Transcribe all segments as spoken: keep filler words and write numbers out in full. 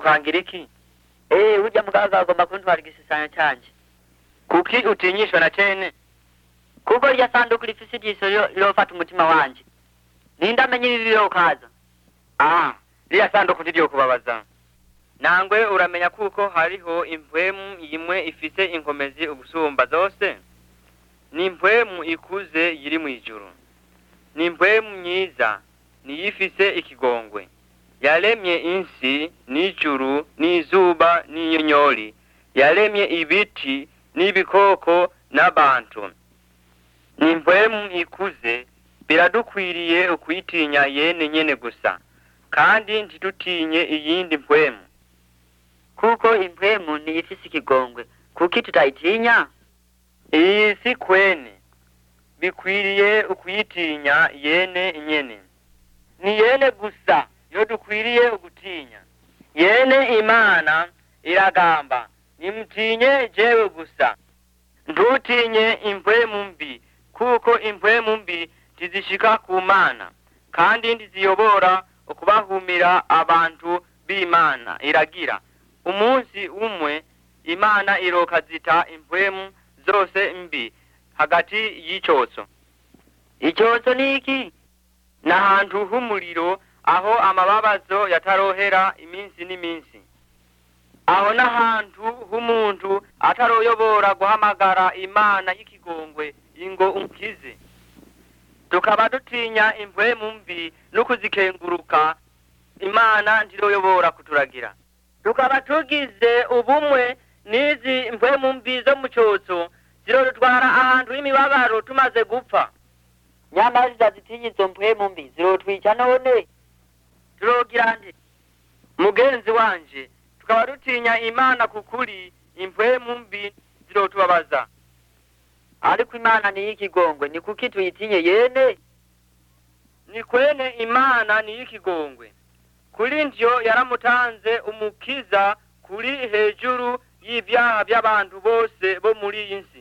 ukangira iki? Eh, urya mugaga agomba kuntwara igisisanya canje. Kuki utinyishwa na cene? Kuko rya sanduku rifise ijiso lofata umutima wanje. Nindamenye ibi birokaza. Ah, riya sanduku ntiryo kubabaza. Nangwe uramenya kuko hariho impwemu imwe ifise inkomezi ubusumba zose? Ni impwemu ikuze yiri mu ijuru. Ni impwemu myiza, niyifise ikigongwe. Yaremye insi, n'ijuru, n'izuba, n'inyonyori. Yaremye ibiti, n'ibikoko, n'abantu. Ni impwemu ikuze, biradukwiriye ukwitinya yene nyene gusa. Kandi ntitutinye iyindi mpwemu. Kuko impwemu niyifise ikigongwe, kuki tutayitinya? Iyi si kwene. Bikwiriye ukuyitinya yene nyene. Ni yene gusa yo dukwiriye ugutinya. Yene Imana iragamba, nimutinye jewe gusa. Ntutinye impwemu mbi, kuko impwemu mbi tizishika ku Mana, kandi ndiziyobora ukubahumira abantu b'Imana. Iragira, umunsi umwe Imana irokazita impwemu zose mbi hagati y'icotso. Icotso ni iki? N'ahantu h'umuriro, aho amababazo yatarohera iminsi n'iminsi. Aho n'ahantu h'umuntu ataroyobora guhamagara Imana y'ikigongwe ingo umukize. Tukaba dutinya impwemu mbi n'ukuzikenguruka, Imana ntiroyobora kuturagira. Tukaba tugize ubumwe n'izi impwemu mbi zo mu cotso, zirotwara ahantu h'imibabaro tumaze gupfa. Nyamara zitazitinye izo mpwemu mbi zirotwica none. Turogira nde? Mugenzi wanje, tukaba dutinya Imana kukuri, impwemu mbi zirotubabaza. Ariko Imana ni y'ikigongwe, ni kuki tuyitinye yene? Ni kwene Imana ni y'ikigongwe. Kuri ntyo yaramutanze umukiza kuri hejuru y'ivyaha by'abantu bose bo muri iyi nsi.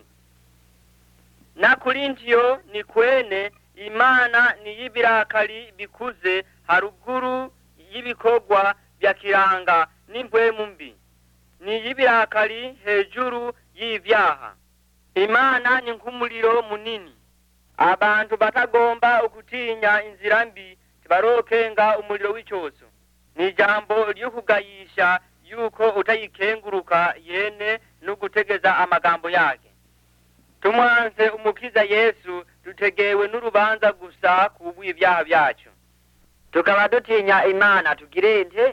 Na kuri ntyo ni kwene Imana ni y'ibirakari bikuze haruguru y'ibikorwa bya kiranga n'impwemu mbi. Ni y'ibirakari hejuru y'ivyaha. Imana ni nk'umuriro munini. Abantu batagomba ukutinya inzira mbi tibarokenga umuriro w'icotso. Ni jambo ry'ukugayisha yuko utayikenguruka yene n'ugutegeza amagambo yake. Tumwanze umukiza Yesu, dutegewe n'urubanza gusa kubw'ivyaha byacu. Tukaba dutinya Imana tugire nte?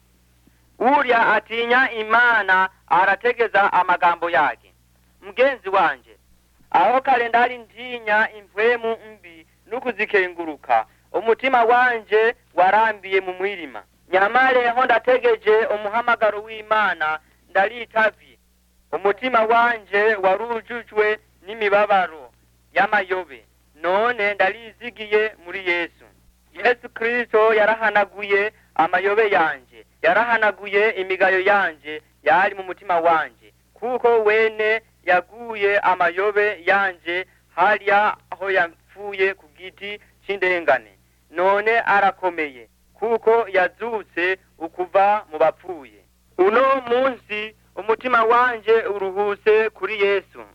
Urya atinya Imana arategeza amagambo yake. Mugenzi wanje, aho kalendari ntinya impwemu mbi n'ukuzikenguruka, umutima wanje warambiye mu mwirima. Nyamare ho ndategeje umuhamagaro w'Imana ndalitavye. Umutima wanje warujujwe n'imibabaro y'amayobe, none ndalizigiye muri Yesu. Yesu Kristo yarahanaguye amayobe yanje, yarahanaguye imigayo yanje yari mu mutima wanje, kuko wene yaguye amayobe yanje harya aho yapfuye ku giti c'indengane. None arakomeye, kuko yazutse ukuva mu bapfuye. Uno munsi umutima wanje uruhuse kuri Yesu.